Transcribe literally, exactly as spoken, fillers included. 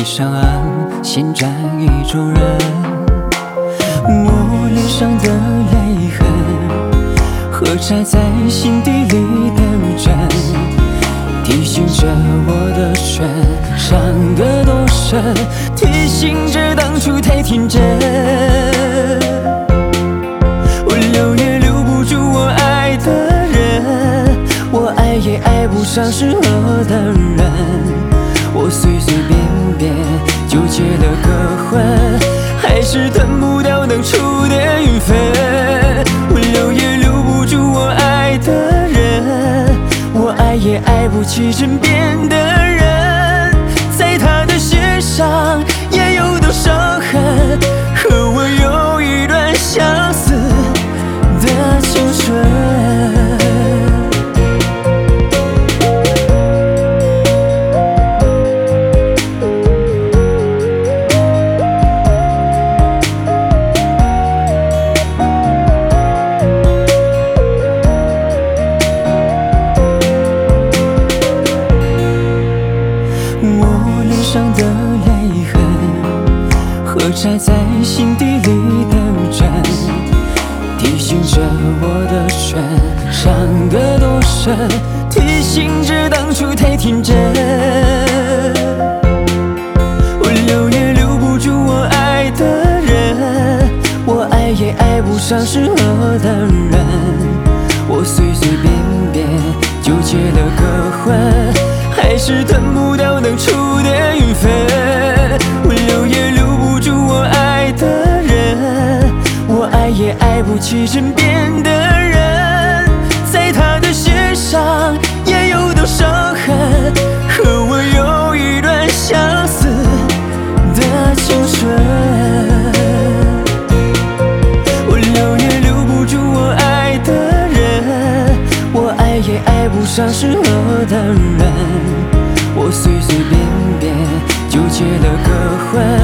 你上岸，先占意中人。我脸上的泪痕，何柴在心底里等着，提醒着我的唇伤得多深，提醒着当初太天真。我留也留不住我爱的人，我爱也爱不上适合的人，我随随便便就结了个婚，还是等不到当初的缘分。我留也留不住我爱的人，我爱也爱不起身边的人，在他的心上也有多伤痕，和我有一段相似的青春。我脸上的泪痕，何柴在心底里等着，提醒着我的唇伤得多深，提醒着当初太天真。我留也留不住我爱的人，我爱也爱不上适合的人，我随随便便就结了个婚，还是等不到当初的缘分。我留也留不住我爱的人，我爱也爱不起身边的人，在他的心上也有多伤痕，和我有一段相似的青春。我留也留不住我爱的人，我爱也爱不上适合的人，我随随便便就结了个婚，